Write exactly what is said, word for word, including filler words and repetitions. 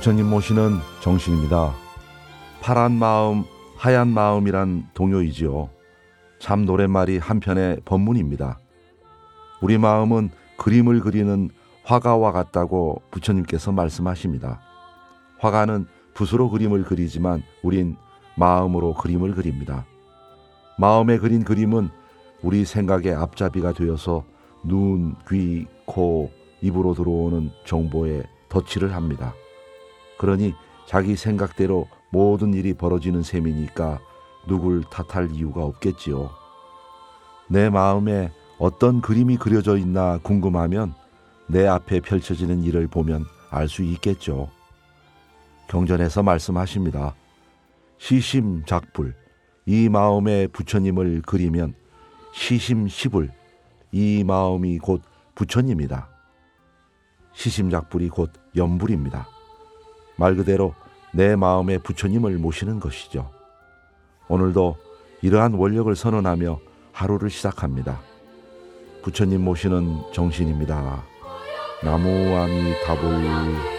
부처님 모시는 정신입니다. 파란 마음, 하얀 마음이란 동요이지요. 참 노랫말이 한편의 법문입니다. 우리 마음은 그림을 그리는 화가와 같다고 부처님께서 말씀하십니다. 화가는 붓으로 그림을 그리지만 우린 마음으로 그림을 그립니다. 마음에 그린 그림은 우리 생각의 앞잡이가 되어서 눈, 귀, 코, 입으로 들어오는 정보에 덧칠을 합니다. 그러니 자기 생각대로 모든 일이 벌어지는 셈이니까 누굴 탓할 이유가 없겠지요. 내 마음에 어떤 그림이 그려져 있나 궁금하면 내 앞에 펼쳐지는 일을 보면 알 수 있겠죠. 경전에서 말씀하십니다. 시심작불, 이 마음에 부처님을 그리면 시심시불, 이 마음이 곧 부처님이다. 시심작불이 곧 염불입니다. 말 그대로 내 마음에 부처님을 모시는 것이죠. 오늘도 이러한 원력을 선언하며 하루를 시작합니다. 부처님 모시는 정신입니다. 나무 아미타불.